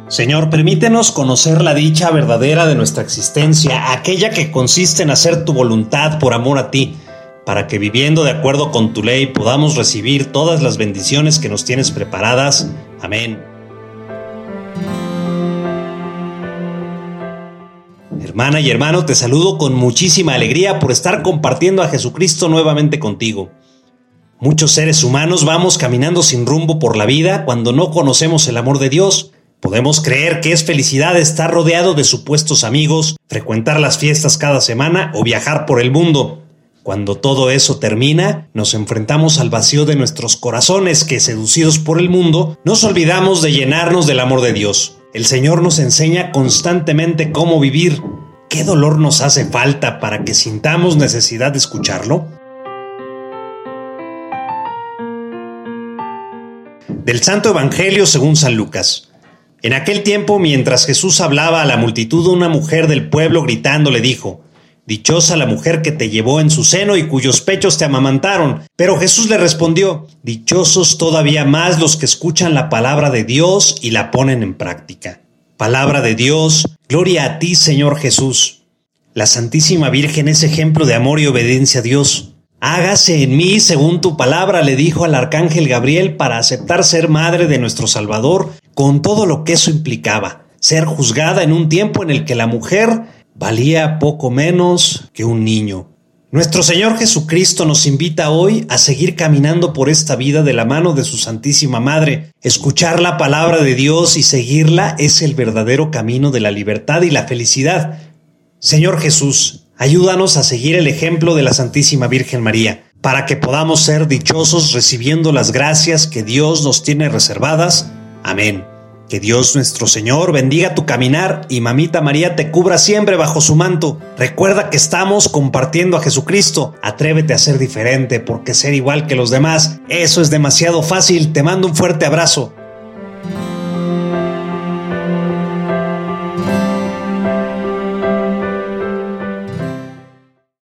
Señor, permítenos conocer la dicha verdadera de nuestra existencia, aquella que consiste en hacer tu voluntad por amor a ti, para que viviendo de acuerdo con tu ley podamos recibir todas las bendiciones que nos tienes preparadas. Amén. Hermana y hermano, te saludo con muchísima alegría por estar compartiendo a Jesucristo nuevamente contigo. Muchos seres humanos vamos caminando sin rumbo por la vida cuando no conocemos el amor de Dios. Podemos creer que es felicidad estar rodeado de supuestos amigos, frecuentar las fiestas cada semana o viajar por el mundo. Cuando todo eso termina, nos enfrentamos al vacío de nuestros corazones que, seducidos por el mundo, nos olvidamos de llenarnos del amor de Dios. El Señor nos enseña constantemente cómo vivir. ¿Qué dolor nos hace falta para que sintamos necesidad de escucharlo? Del Santo Evangelio según San Lucas. En aquel tiempo, mientras Jesús hablaba a la multitud, una mujer del pueblo gritando le dijo: «Dichosa la mujer que te llevó en su seno y cuyos pechos te amamantaron». Pero Jesús le respondió: «Dichosos todavía más los que escuchan la palabra de Dios y la ponen en práctica». Palabra de Dios, gloria a ti, Señor Jesús. La Santísima Virgen es ejemplo de amor y obediencia a Dios. «Hágase en mí según tu palabra», le dijo al arcángel Gabriel para aceptar ser madre de nuestro Salvador, con todo lo que eso implicaba, ser juzgada en un tiempo en el que la mujer valía poco menos que un niño. Nuestro Señor Jesucristo nos invita hoy a seguir caminando por esta vida de la mano de su Santísima Madre. Escuchar la palabra de Dios y seguirla es el verdadero camino de la libertad y la felicidad. Señor Jesús, ayúdanos a seguir el ejemplo de la Santísima Virgen María, para que podamos ser dichosos recibiendo las gracias que Dios nos tiene reservadas. Amén. Que Dios nuestro Señor bendiga tu caminar y Mamita María te cubra siempre bajo su manto. Recuerda que estamos compartiendo a Jesucristo. Atrévete a ser diferente, porque ser igual que los demás, eso es demasiado fácil. Te mando un fuerte abrazo.